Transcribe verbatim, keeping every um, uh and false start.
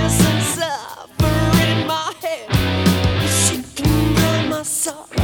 isn't suffering my head. She can burn my soul.